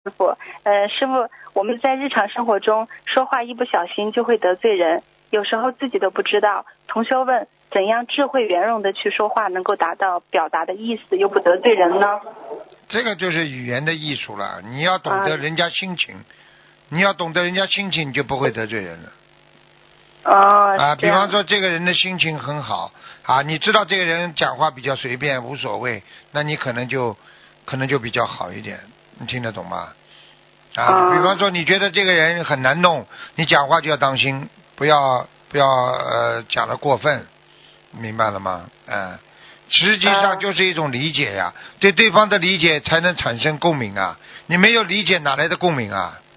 师傅，我们在日常生活中说话一不小心就会得罪人，有时候自己都不知道。同修问，怎样智慧圆融的去说话，能够达到表达的意思，又不得罪人呢？ 这个就是语言的艺术了，你要懂得人家心情，你要懂得人家心情，你就不会得罪人了。比方说这个人的心情很好啊，你知道这个人讲话比较随便无所谓，那你可能就比较好一点，你听得懂吗？比方说你觉得这个人很难弄，你讲话就要当心，不要讲得过分，明白了吗？实际上就是一种理解呀，对对方的理解才能产生共鸣啊，你没有理解哪来的共鸣啊？